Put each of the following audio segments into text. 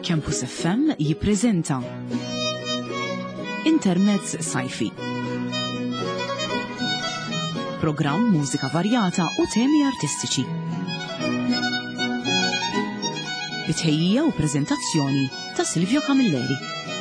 Campus FM jippreżenta Intermezz Sajfi. Programm mużika varjata u temi artistiċi. Bitħejjija u preżentazzjoni ta' Silvio Camilleri.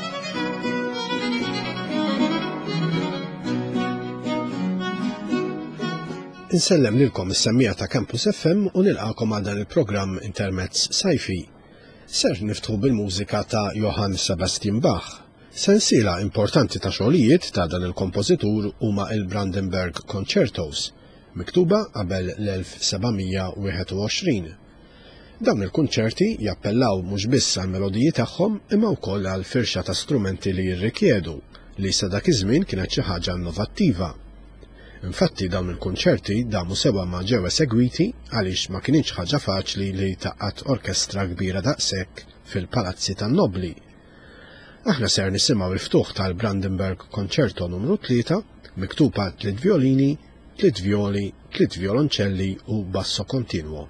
Insellem lilkom is-semmija ta' Campus FM u nilqakom għal dan il-programm Intermezz Sajfi. Ser niftħu bil-mużika ta' Johann Sebastian Bach. Sensiela importanti ta' xogħlijiet ta' dan il-kompożitur huma il-Brandenburg Concertos, miktuba qabel l-1721. Dawn il-kunċerti jappellaw mhux biss għal melodiji tagħhom imma wkoll għal firxa ta' strumenti li jirrikjedu li sa dak iż-żmien kienet xi ħaġa innovattiva. Infatti dawn il-kunċerti damu sewa ma ġew esegwiti għaliex ma kienx ħaġa faċli li taqqat orkestra kbira daqshekk fil-palazzi tan-nobli. Aħna ser nisimgħu l-ftuħ tal-Brandenburg Concerto numru 3, miktuba 3 violini, 3 violi, 3 violoncelli u basso kontinwo.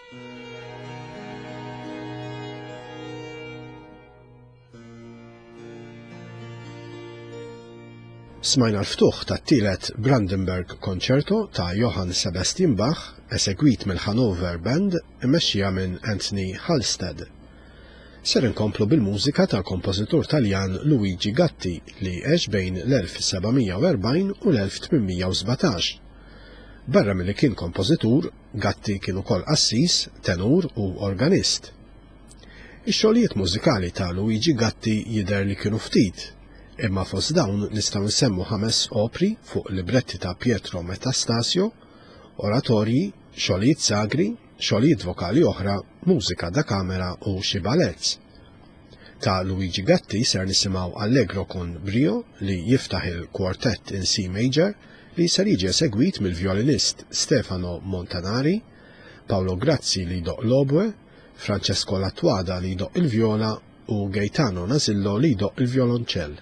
Smajna l-ftuħ tat-tielet Brandenburg Concerto ta' Johann Sebastian Bach, esegwit mill-Hanover Band imexxija minn Anthony Halstead. Ser inkomplu bil-mużika tal-kompożitur Taljan Luigi Gatti li għex bejn l-1740 u l-1817. Barra milli kien kompożitur, Gatti kien ukoll assis, tenur u organist. Ix-xogħlijiet mużikali ta' Luigi Gatti jidher li kienu ftit, imma fost dawn nistgħu nsemmu 5 opri fuq libretti ta' Pietro Metastasio, oratorji, xogħlijiet sagri, xogħlijiet vokali oħra, mużika da kamera u xi balletts. Ta' Luigi Gatti ser nisimgħu Allegro con brio li jiftaħ il-Quartet in C major li ser jiġi esegwit mill-violinist Stefano Montanari, Paolo Grazzi li jdoq l-oboe, Francesco Lattuada li jdoq il-vjola u Gaetano Nasillo li jdoq il-violonċell.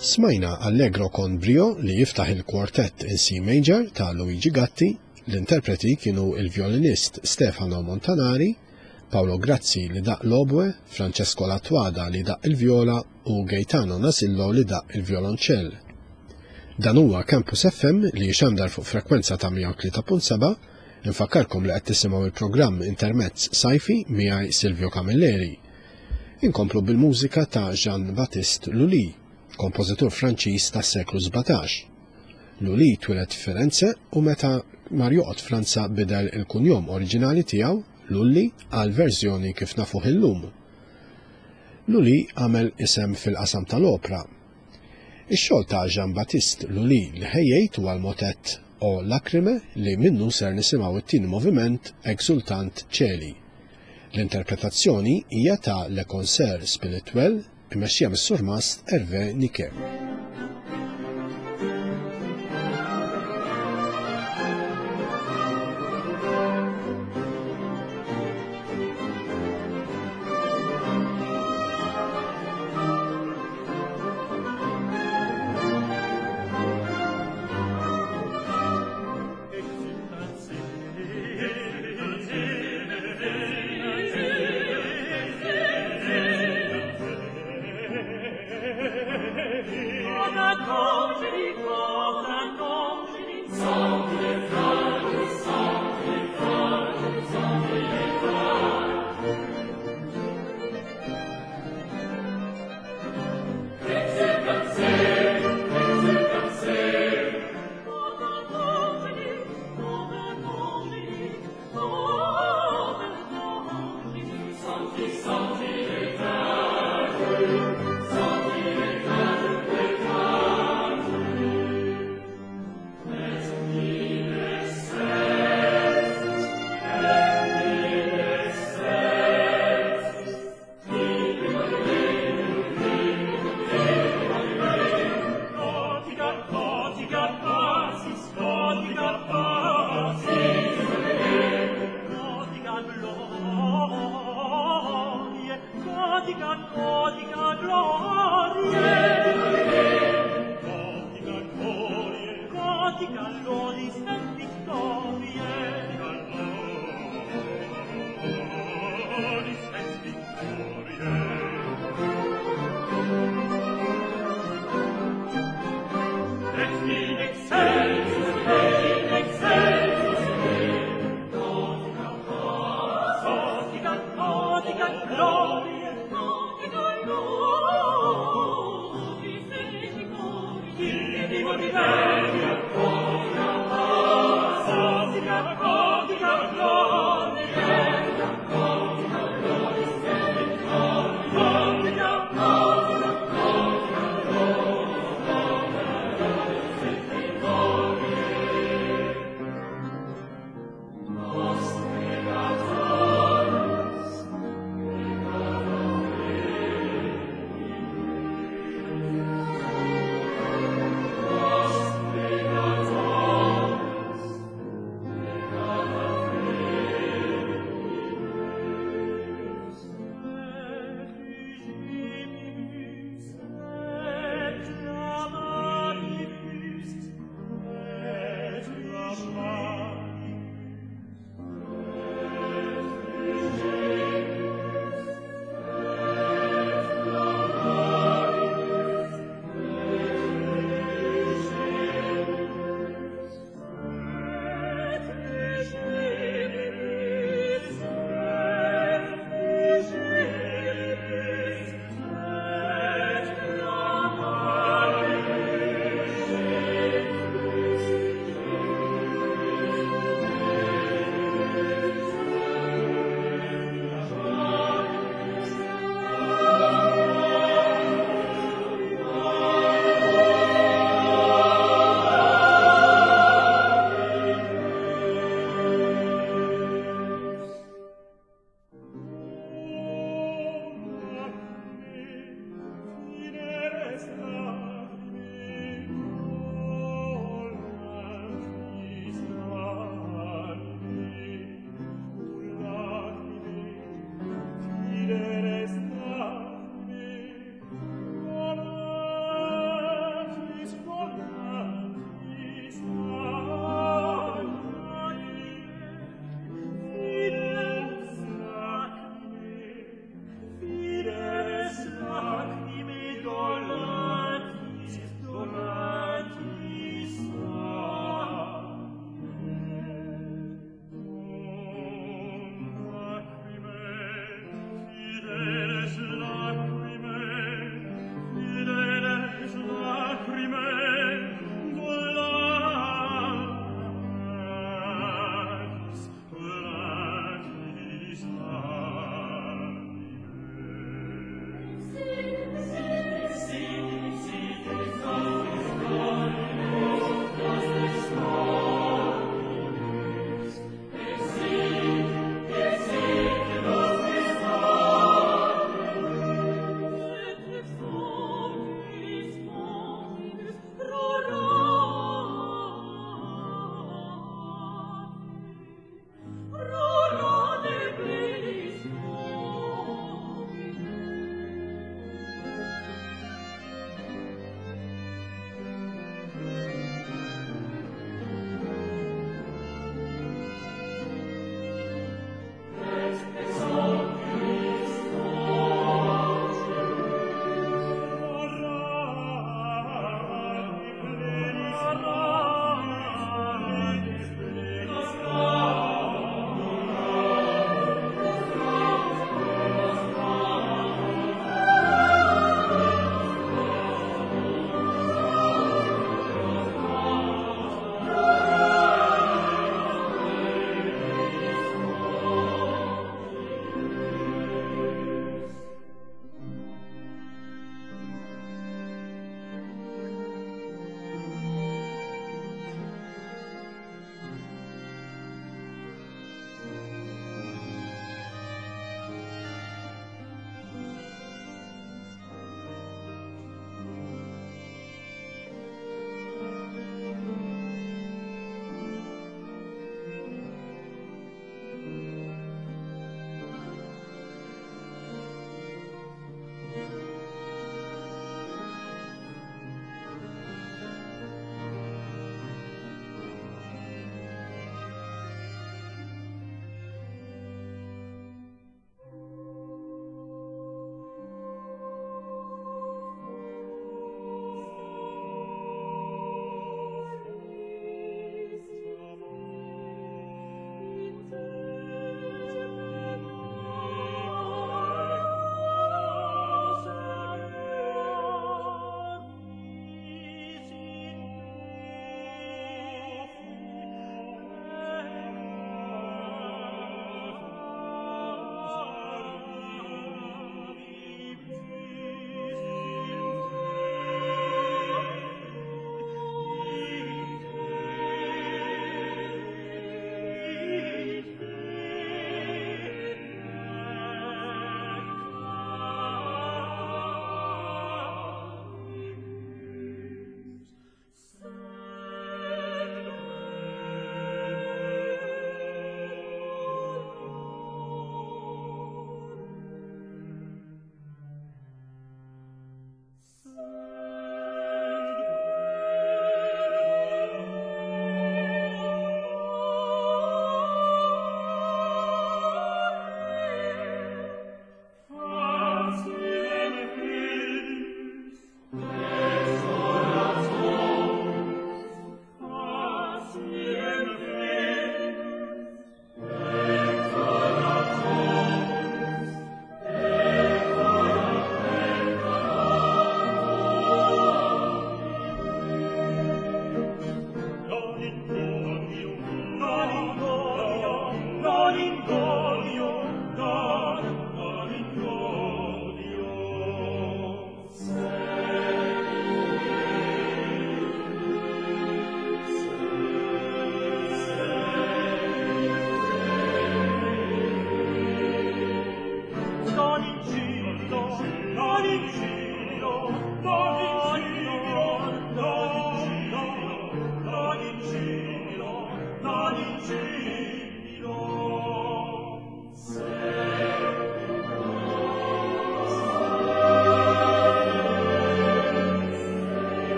Smajna Allegro con Brio li jiftaħ il-kwartett in C major ta' Luigi Gatti, l-interpreti kienu il-violinist Stefano Montanari, Paolo Grazzi li daq l-obwe, Francesco Lattuada li daq il-viola u Gaetano Nasillo li daq il-violonċell. Dan huwa Campus FM li jxandar fuq frekwenza ta' 103.7, infakkarkom li qed tisimgħu il-programm Intermezz Sajfi miegħi Silvio Camilleri. Inkomplu bil-mużika ta' Jean-Baptiste Lully, kompożitur Franċiż tas-seklu 17. Lully twilet f'Firenze u meta mar joqgħod Franza bidel il-kunjom oriġinali tiegħu Lully għal verżjoni kif nafuh illum. Lully għamel isem fil-qasam tal-opra. Ix-xogħol ta' Jean-Baptiste Lully li ħejjejt huwa l-motett O Lacrime li minnu ser nisimgħu it-tieni moviment Exultant Cieli. L-interpretazzjoni hija ta' Le Concert Spirituel imexxija mis-Surmast Hervé Niquet.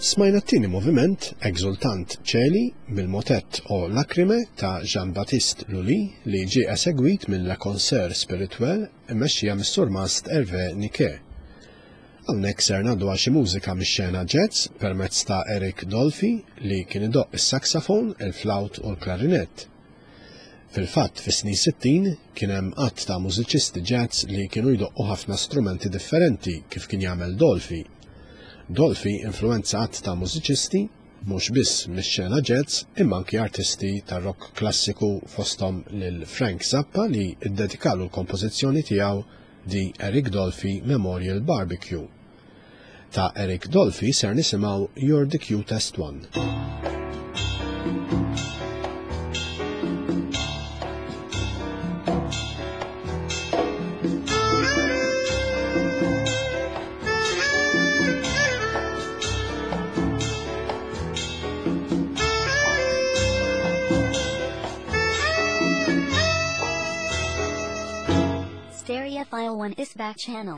Smajna t-tieni moviment Exultant Ċeli mill-motett O Lacrime ta' Jean-Baptiste Lully li ġie esegwit mill-Le Concert Spirituel immexxija mis-Sur Mast Hervé Niquet. Hawnhekk ser ngħaddu għal xi mużika mix-xena jazz permezz ta' Eric Dolphy li kien idoqq is-saxofon, il-flaut u l-klarinett. Fil-fatt fis-snin 60 kien hemm qatt ta' mużiċisti jazz li kienu jdoqqu ħafna strumenti differenti kif kien jagħmel Dolphy. Dolphy influenza qatt ta' mużiċisti mhux biss mix-xena jazz imma anki artisti tar-rock klassiku fosthom lil Frank Zappa li ddedikalu l-kompożizzjoni tiegħu di Eric Dolphy Memorial Barbecue. Ta' Eric Dolphy ser nisimgħu You're the Cutest One. Stereophile 1 is back channel.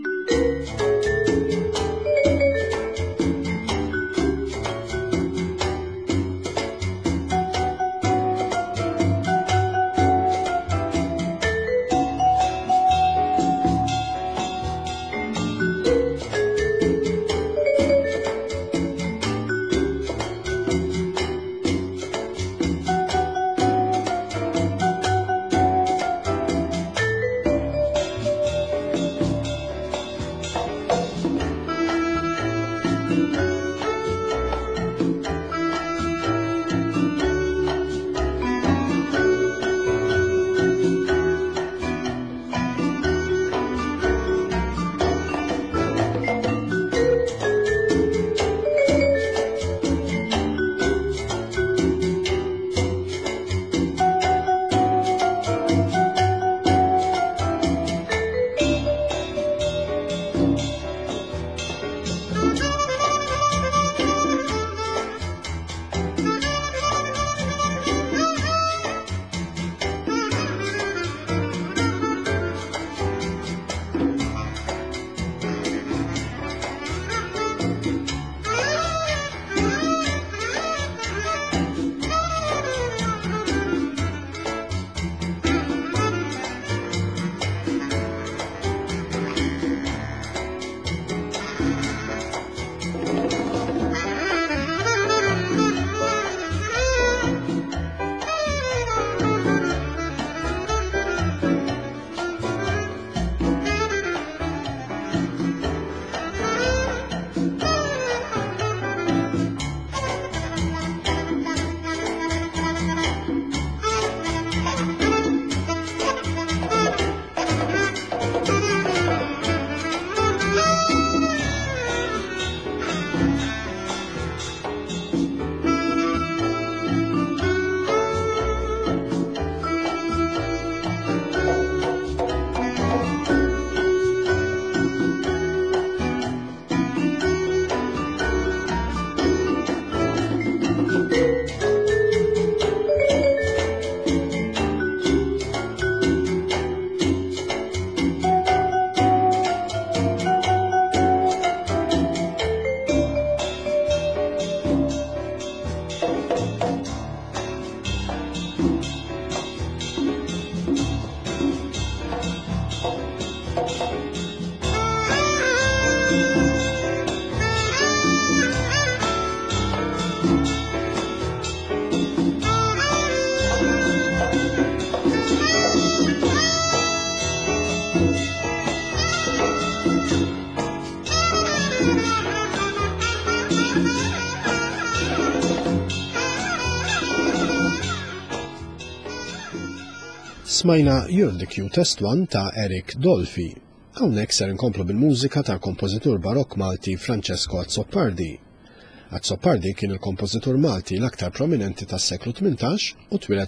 Smajna You're the Cutest One ta' Eric Dolphy. Hawnhekk ser inkomplu bil-mużika tal-kompożitur barokk Malti Francesco Azzopardi. Azzopardi kien il-kompożitur Malti l-aktar prominenti tas-seklu 18 u twieled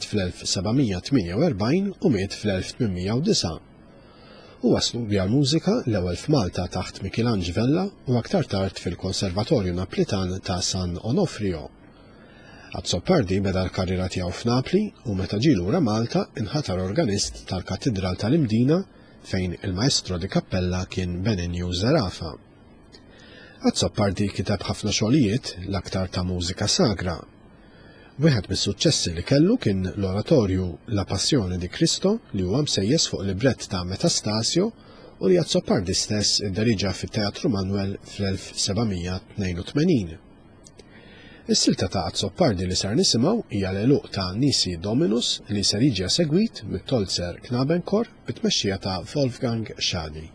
fl-1748 u miet fl-1809. Huwa studja l-mużika l-ewwel f'Malta taħt Michelangelo u aktar tard fil-Konservatorju Naplitan ta' San Onofrio. Azzopardi beda l-karriera tiegħu f'Napli u meta ġie lura Malta inħatar organist tal-Katedral tal-Imdina fejn il-maestro di kappella kien Benignu Zarafa. Azzoppardi kiteb ħafna xogħlijiet l-aktar ta' mużika sagra. Wieħed mis-suċċessi li kellu kien l-oratorju La Passione di Cristo li huwa msejjes fuq librett ta' Metastasio u li Azzoppardi stess iddiriġa fit-Teatru Manuel fl-1782. Is-silta ta' Azzoppardi li sar nisimgħu hija l-eluq ta' Nisi Dominus li ser jiġi segwit mit-Tolzer Knabenchor bit-tmexxija ta' Wolfgang Schady.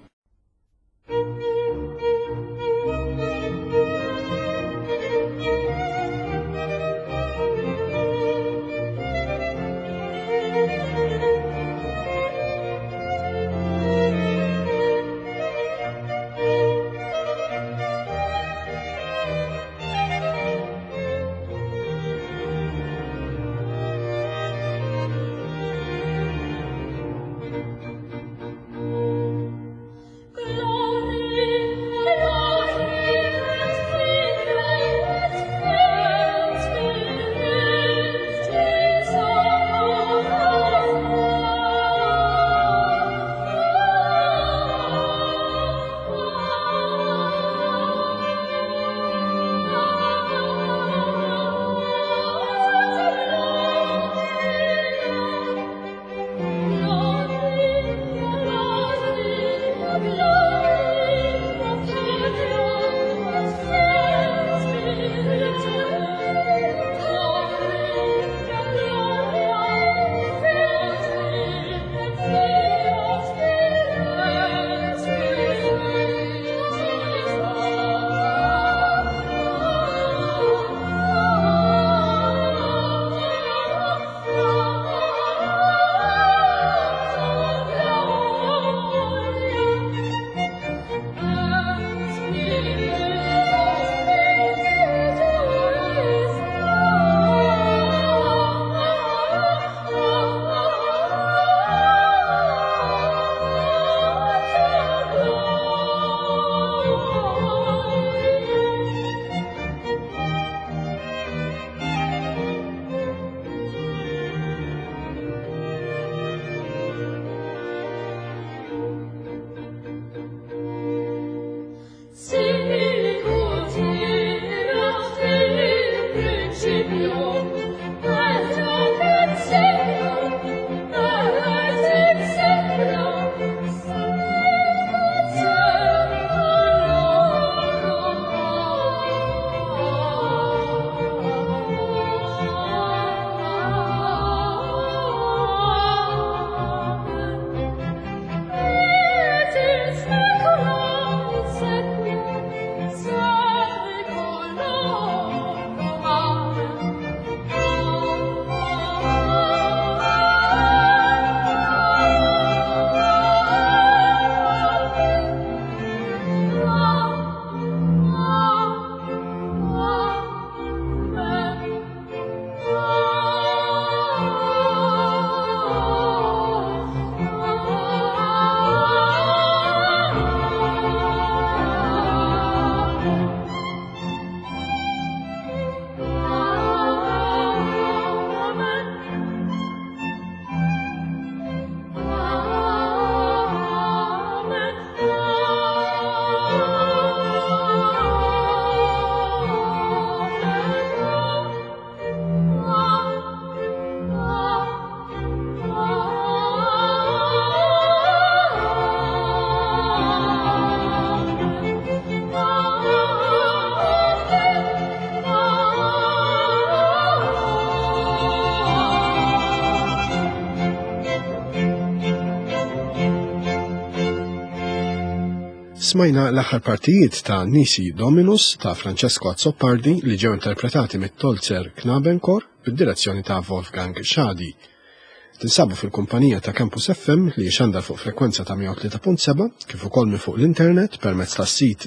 Smajna l-aħħar partijiet ta' Nisi Dominus ta' Francesco Azzoppardi li ġew interpretati mit-Tolzer Knabenchor bid-direzzjoni ta' Wolfgang Schady. Tinsabu fil-kumpanija ta' Campus FM li xandar fuq frekwenza ta' 103.7 kif ukoll fuq l-internet permezz tas-sit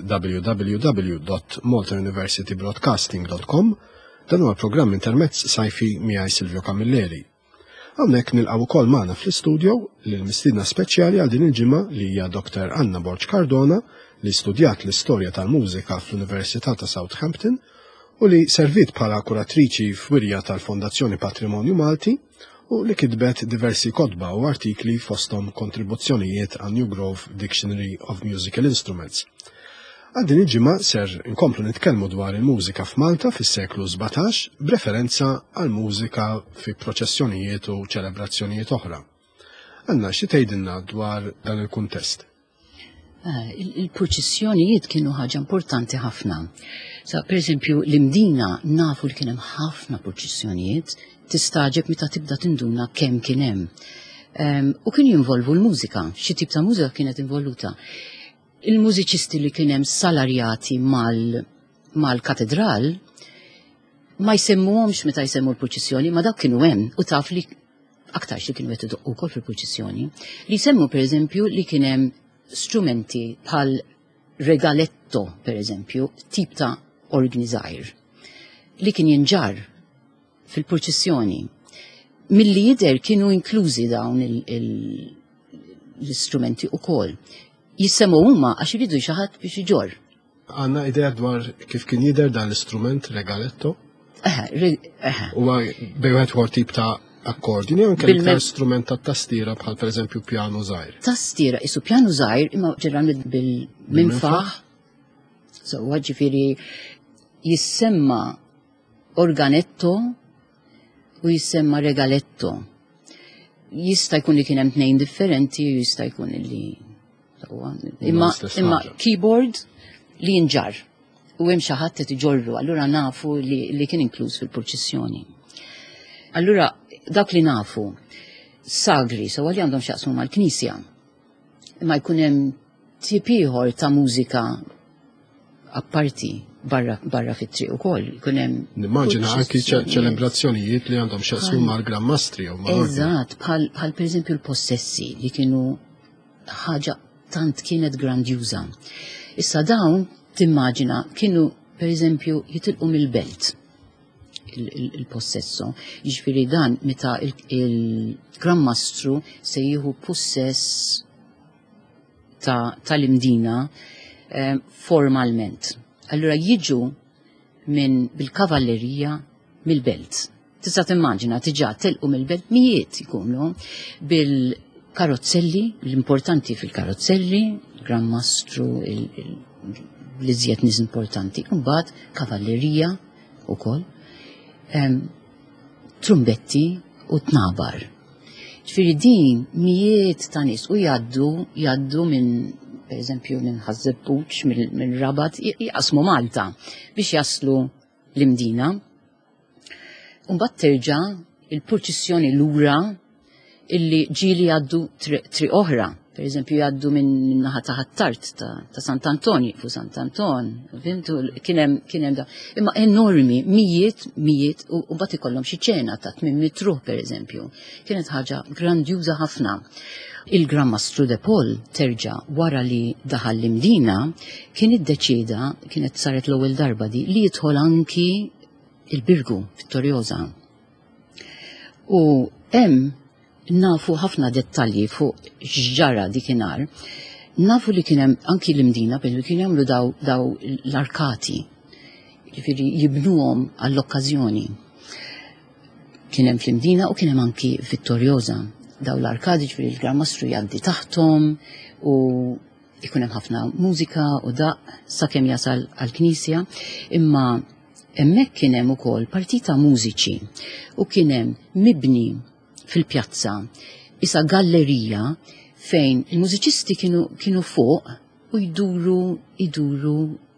www.maltauniversitybroadcasting.com dan huwa programm intermezz sajfi miegħi Silvio Camilleri. Hawnhekk nilqgħu wkoll magħna fl-istudio lil mistiedna speċjali għal din il-ġimgħa li hija Dr. Anna Borg Cardona li studjat l-istorja tal-mużika fl-Università ta' Southampton u li servit bħala kuratriċi f'wirja tal-Fondazzjoni Patrimonju Malti u li kitbet diversi kotba u artikli fosthom kontribuzzjonijiet għal New Grove Dictionary of Musical Instruments. Għal din il-ġimgħa ser inkomplu nitkellmu dwar il-mużika f'Malta fis-seklu 17 b'referenza għal mużika fi proċessjonijiet u ċelebrazzjonijiet oħra. Għandna xi tgħidilna dwar dan il-kuntest? Il-proċessjonijiet kienu ħaġa importanti ħafna. Pereżempju l-imdina nafu li kien hemm ħafna proċessjonijiet, tistaġeb meta tibda tinduna kemm kien hemm. U kien jinvolvu l-mużika, xi tip ta' mużika kienet involuta. Il-mużiċisti li kien hemm salarjati mal-katedral ma jsemmuhomx meta jsemmu l-proċessjoni, ma dak kienu hemm u taf li aktar xi kienu qed idoqqu wkoll fil-proċessjoni. Li jsemmu pereżempju li kien hemm strumenti bħal regaletto, pereżempju, tip ta' organizzajr li kien jinġar fil-proċessjoni. Milli jidher kienu inklużi dawn l-istrumenti ukoll. Jissemmu huma għax iridu xi ħadd biex iġor. Għandna idea dwar kif kien jidher dan l-istrument regaletto? Huwa bejwet huwa tip ta' akkordini jew anke strument ta' tastiera bħal pereżempju pjanu żgħir. Tastiera isu pjanu żgħir imma ġeneralment bil-minfaħ. So ġifieri jissemma organetto u jissemma regaletto. Jista' jkun li kien hemm tnejn differenti u jista' jkun li imma keyboard li jinġar u hemm xi ħadd qed iġorru, allura nafu li kien inkluż fil-proċessjoni. Allura dak li nafu sagri sewa li għandhom x'jaqsmu mal-Knisja. Imma jkun hemm tip ieħor ta' mużika apparti barra fit-triq ukoll. Jkun hemm nimmaġina anki ċelebrazzjonijiet li għandhom x'jaqsmu mal-Grammastri jew mal-Ordni. Eżatt, bħal pereżempju l-possessi li kienu ħaġa tant kienet grandjuża. Issa dawn timmaġina kienu pereżempju jitilqu mill-belt il-possesso. Jiġifieri dan meta il-Grammastru se jieħu possess tal-imdina formalment. Allura jiġu minn bil-kavallerija mill-belt. Tista' timmaġina tiġà telqu mill-belt mijiet ikunu bil-karozzelli, l-importanti fil-karozzelli, Grammastru, l-iżjed nies importanti, imbagħad kavallerija wkoll, trumbetti u tnabar. Ġifieri din mijiet ta' nies u jgħaddu minn pereżempju minn Ħażebbuġ minn Rabat jaqsmu Malta biex jaslu l-imdina. U mbagħad terġa' il-proċessjoni lura illi ġieli jgħaddu triq oħra. Pereżempju jgħaddu minn naħa ta' ħattart ta' Sant'Antoni fu Sant'Anton, kien hemm da. Imma enormi, mijiet u mbagħad ikollhom xi ċena ta' 800 ruħ pereżempju. Kienet ħaġa grandjuża ħafna. Il-Grammastru de Paul terġa' wara li daħal l-imdina kien iddeċieda, kienet saret l-ewwel darba li jidħol anki il-Birgu Vittorjosa. U hemm nafu ħafna dettalji fuq x'ġara dikinhar. Nafu li kien hemm anki l-imdina pereżempju kien jagħmlu daw l-arkati. Jiġifieri jibnuhom għall-okkażjoni. Kien hemm fl-imdina u kien hemm anki Vittorjosa. Daw l-arkadi ġifieri il-Grammastru jgħaddi taħthom u jkun hemm ħafna mużika u daq sakemm jasal għall-Knisja, imma hemmhekk kien hemm ukoll partita mużiċi u kien hemm mibni fil-pjazza isa gallerija fejn il-mużiċisti kienu fuq u jduru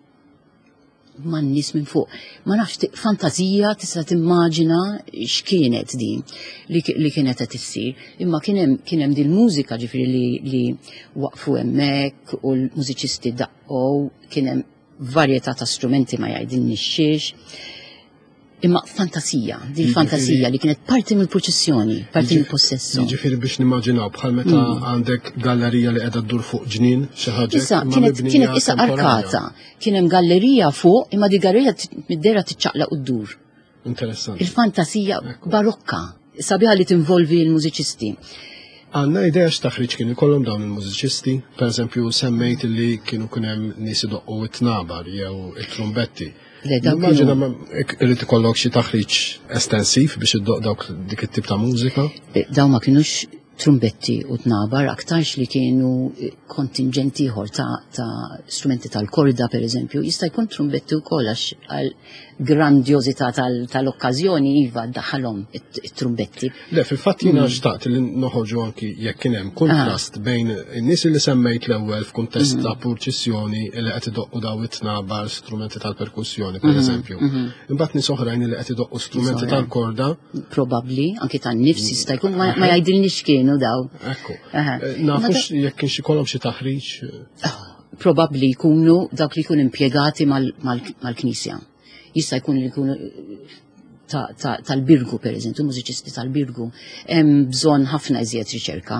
man nies minn fuq. Ma nafx fantazija tista' timmaġina x'kienet din li kienet qed issir. Imma kien hemm din mużika ġifieri li waqfu hemmhekk u l-mużiċisti daqqgħu, kien hemm varjetà ta' strumenti ma jgħidilni x'xiex. Imma fantasija, din fantasija li kienet parti mill-proċessjoni, parti mill-possesso. Jiġifieri biex nimmaġinaw bħal meta għandek gallerija li qiegħda ddur fuq ġnien xi ħaġa. Issa kienet issa arkata, kien hemm gallerija fuq imma di gallerija mid-dera tiċċaqlaq u ddur. Interessanti. Il-fantasija barokka, sabiħa li tinvolvi l-mużiċisti. Għandna idea x'taħriġ kienu jkollhom dawn il-mużiċisti, pereżempju semmejt li kienu kien hemm nies idoqqu it-tnabar jew it-trumbetti. Immaġina irid ikollok xi taħriġ estensiv biex iddoq dik it-tip ta' mużika? Dawn ma kienux trumbetti u tnabar, aktarx li kienu kontingenti ieħor ta' strumenti tal-korda per eżempju, jista' jkun trumbetti wkoll għax għal grandiozità tal-okkażjoni iva daħalhom it-trumbetti. Le, fil-fatt jiena xtaqt li noħorġu anki jekk kien hemm kontrast bejn in-nies li semmejt l-ewwel f'kuntest ta' purċissjoni li qed idoqqu daw it-tnabar strumenti tal-perkussjoni pereżempju. Imbagħad nies oħrajn li qed idoqqu strumenti tal-korda. Probabbli, anki tan-nifs jista' jkun ma jgħidilniex kienu daw. Ekku. Nafux jekk kienx ikollhom xi taħriġ. Probabbli jkunu dawk li jkunu impjegati mal-Knisja. Jista' jkun li jkunu tal-Birgu pereżempju, mużiċisti tal-Birgu. Hemm bżonn ħafna iżjed riċerka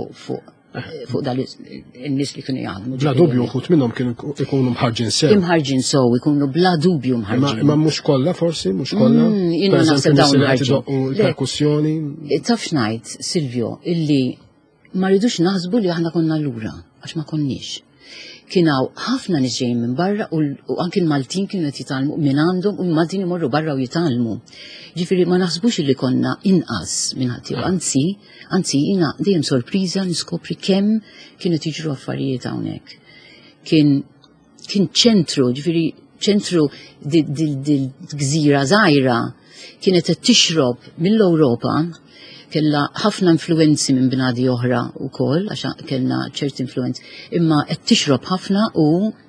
fuq dal in-nies li kienu jaħdmu. Bla dubju wħud minnhom kienu jkunu mħarġin sew. Imħarġin sew, ikunu bla dubju mħarġin. Imma mhux kollha forsi, mhux kollha. Jiena naħseb dawn mħarġin. Perkussjoni. Taf ngħid, Silvio, illi ma rridux naħsbu li aħna konna lura, għax ma konniex. Kienaw ħafna niġġejn minn barra u anki l-Maltin kienu qed jitalmu minn għandhom u l-Maltin imorru barra u jitalmu. Ġifieri ma naħsbux li konna inqas minn ħadd anzi jiena dejjem sorpriża niskopri kemm kienu tiġru affarijiet hawnhekk. Kien ċentru, ġifieri ċentru dil-gżira żgħira kienet qed tixrob mill-Ewropa kella ħafna influenzi minn bnadi oħra wkoll għax kellna ċert influenz, imma qed tixrob ħafna u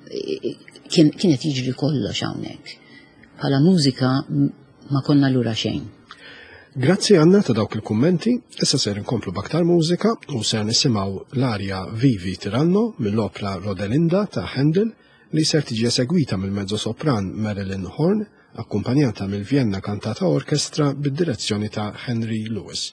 kienet jiġri kollox hawnhekk. Bħala mużika ma konna lura xejn. Grazzi Anna ta' dawk il-kummenti, issa ser inkomplu b'aktar mużika u ser nisimgħu l-arja Vivi Tiranno mill-opra Rodelinda ta' Handel li ser tiġi esegwita mill-mezzosopran Marilyn Horn, akkumpanjata mill-Vienna Cantata Orchestra bid-direzzjoni ta' Henry Lewis.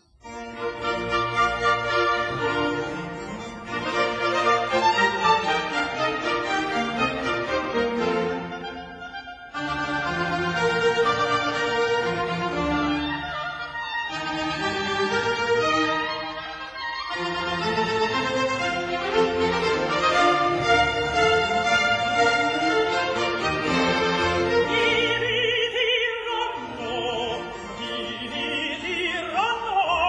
Ranno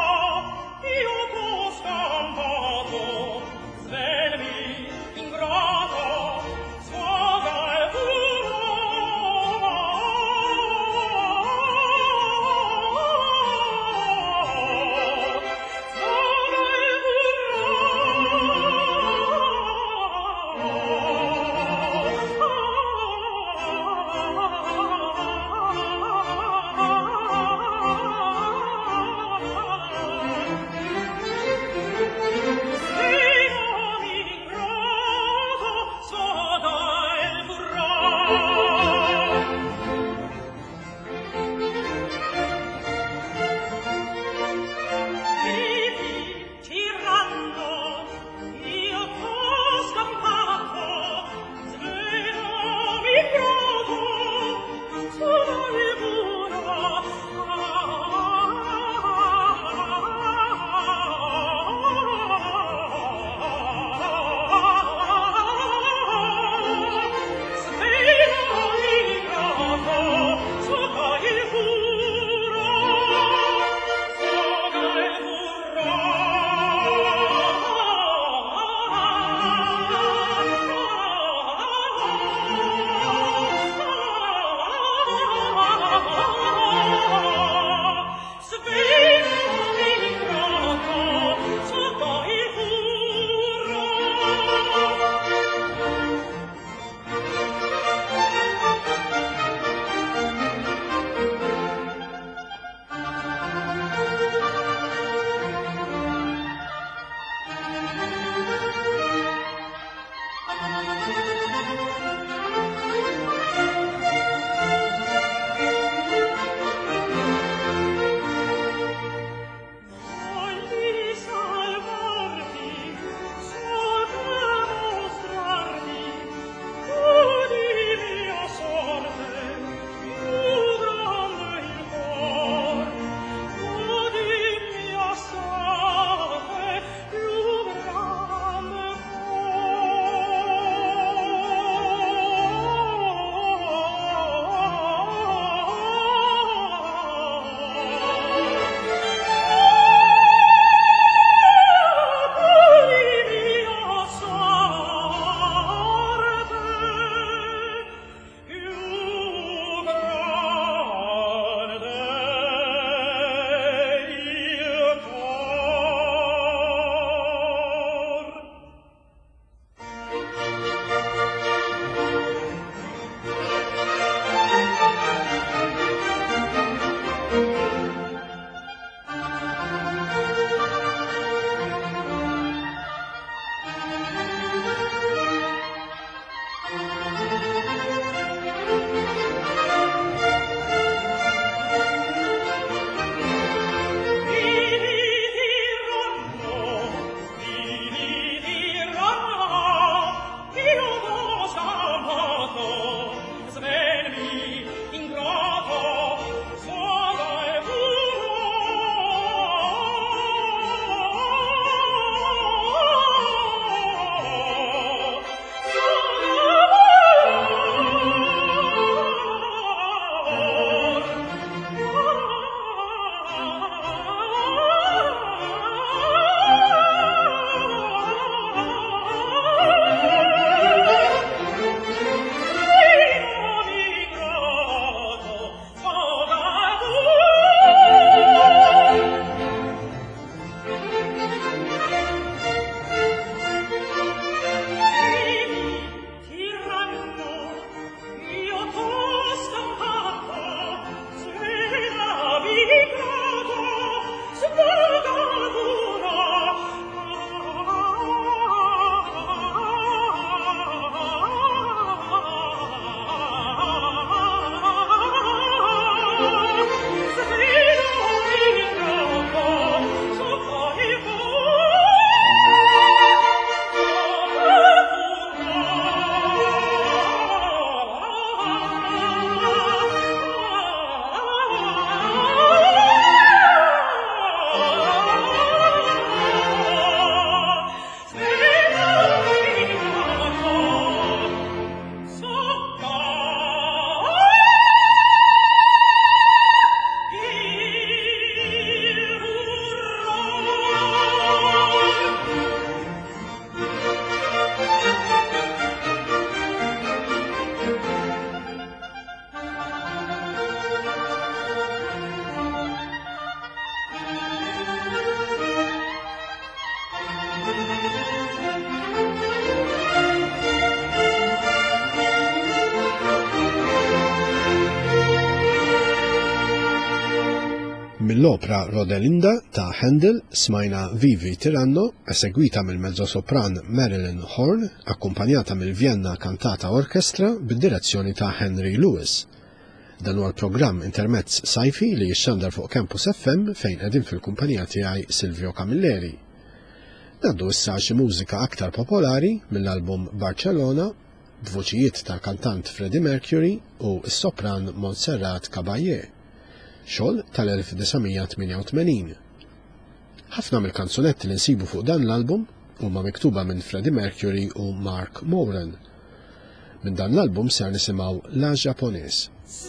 Mill-opra Rodelinda ta' Handel smajna Vivi Tiranno, esegwita mill-mezzosopran Marilyn Horn, akkumpanjata mill-Vienna Cantata Orchestra bid-direzzjoni ta' Henry Lewis. Dan huwa l-programm intermezz sajfi li jixxandar fuq Campus FM fejn qegħdin fil-kumpanija tiegħi Silvio Camilleri. Naddu issa xi mużika aktar popolari mill-album Barcellona b'vuċijiet tal-kantant Freddie Mercury u s-sopran Montserrat Caballé, xogħol tal-1988. Ħafna mill-kanzunetti li nsibu fuq dan l-album huma miktuba minn Freddie Mercury u Mark Moran. Minn dan l-album ser nisimgħu La Japonese.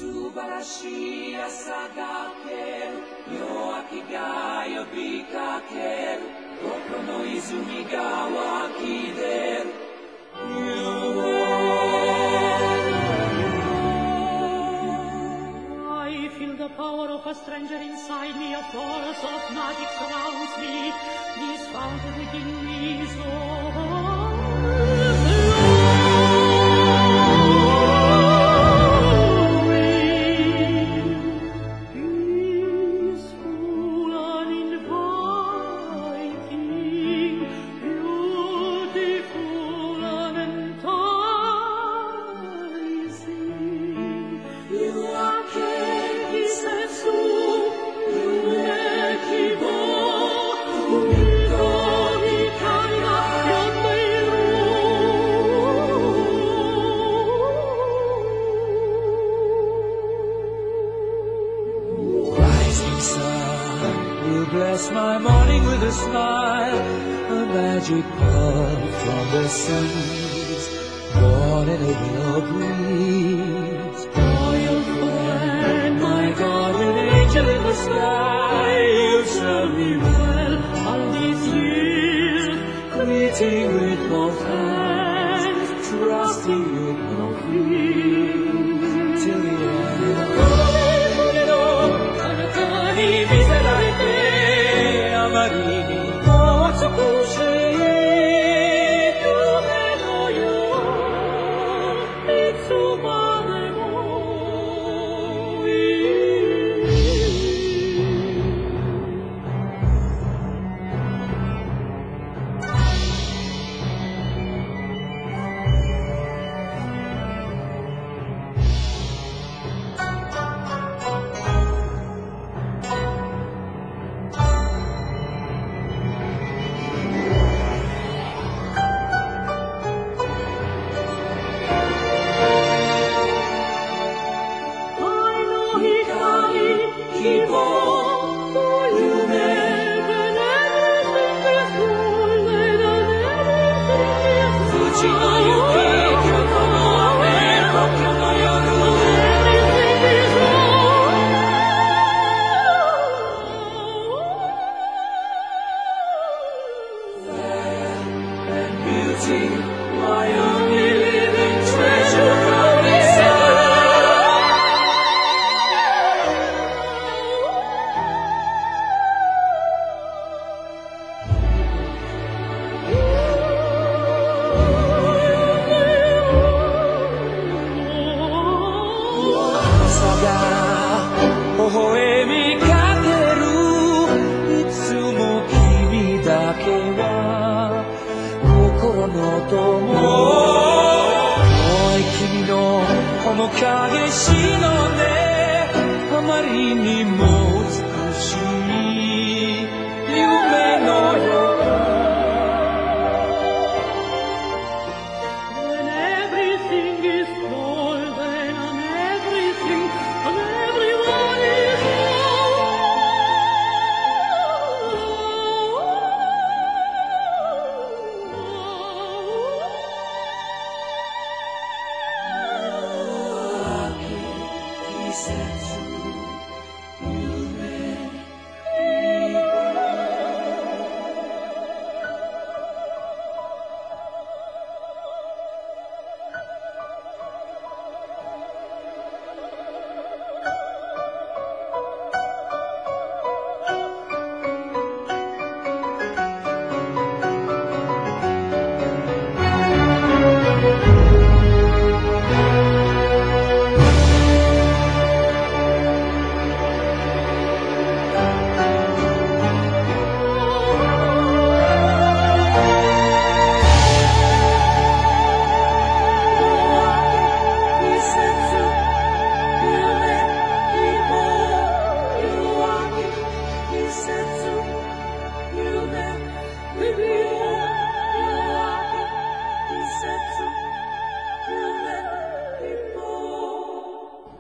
I feel the power of a stranger inside me, a force of magic surrounds me, this fountain within me is my morning with a smile, a magic pearl from the seas, born in a willow breeze. Royal friend, my guardian angel in the sky, you served me well all these years, greeting with both hands, trusting with no fear, till the end.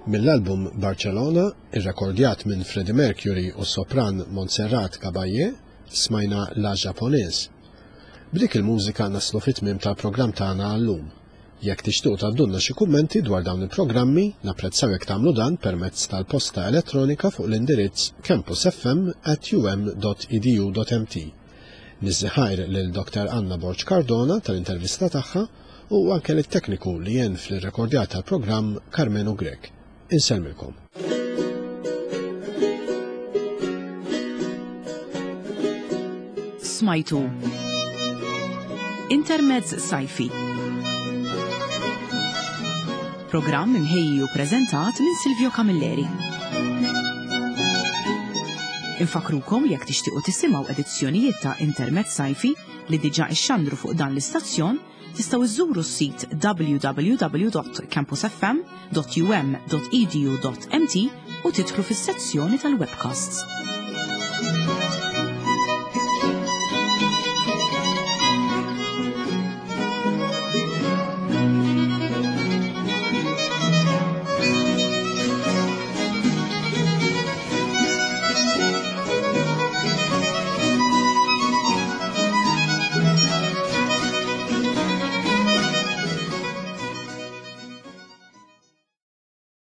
Mill-album Barcelona, irrekordjat minn Freddie Mercury u sopran Montserrat Caballé, smajna La Japonese. B'dik il-mużika naslu fit-tmiem tal-programm tagħna għallum. Jekk tixtiequ tgħaddulna xi kummenti dwar dawn il-programmi, napprezzaw jekk tagħmlu dan permezz tal-posta elettronika fuq l-indirizz campusfm@um.edu.mt. Niżħajr lil Dr. Anna Borġ Cardona tal-intervista tagħha u anke lit-tekniku li jien fl-irrekordjat tal-programm Carmenu Grek. Inselmilkom. Smajtu Intermezz Sajfi, programm imħejji u preżentat minn Silvio Camilleri. Infakrukom jekk tixtiequ tisimgħu edizzjonijiet ta' Intermezz Sajfi li diġà ixxandru fuq dan l-istazzjon, tistgħu iżżuru s-sit www.campusfm.um.edu.mt u tidħlu fis-sezzjoni tal-webcasts.